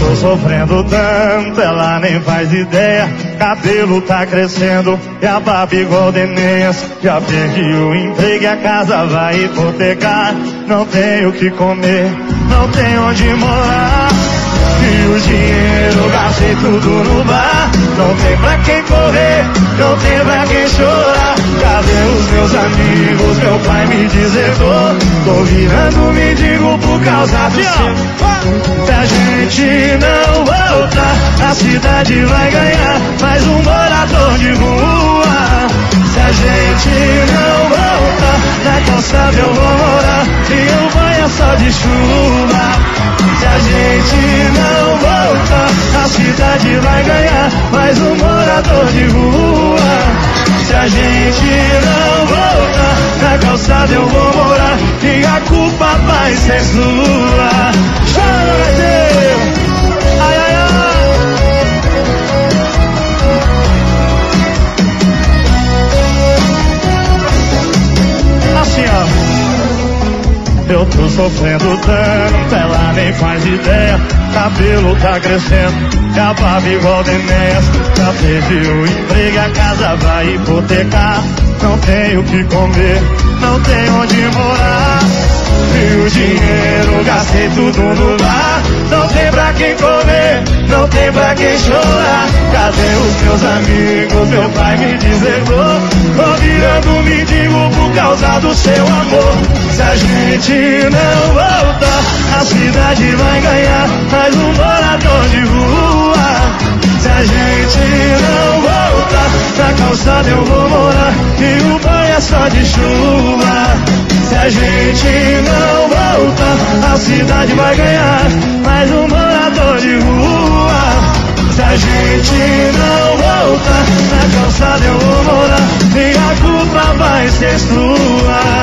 tô sofrendo tanto, ela nem faz ideia. Cabelo tá crescendo e a barba igual Denenhas. Já perdi o emprego e a casa vai hipotecar. Não tenho o que comer, não tenho onde morar. E o dinheiro gastei tudo no bar. Não tem pra quem correr, não tem pra quem chorar. Cadê os meus amigos? Meu pai me deserdou. Tô virando mendigo por causa do seu. Se a gente não voltar, a cidade vai ganhar mais um morador de rua. Se a gente não voltar, na calçada eu vou morar e eu banho só de chuva. Se a gente não voltar, a cidade vai ganhar mais um morador de rua. Se a gente não voltar, na calçada eu vou morar e a culpa vai ser sua. Chora, Brasil! Ai, ai, ai! Assim, ó. Eu tô sofrendo tanto, ela nem faz ideia. Cabelo tá crescendo, e a barba igual Denenhas. Já perdi o emprego e a casa vai hipotecar. Não tenho o que comer, não tenho onde morar. E o dinheiro gastei tudo no bar. Não tem pra quem comer, não tem pra quem chorar. Cadê os meus amigos? Meu pai me deserdou. Tô virando mendigo por causa do seu amor. Se a gente não voltar, a cidade vai ganhar mais um morador de rua. Se a gente não voltar, na calçada eu vou morar e o banho é só de chuva. Se a gente não voltar, a cidade vai ganhar mais um morador de rua. Se a gente não voltar, na calçada eu vou morar e a culpa vai ser sua.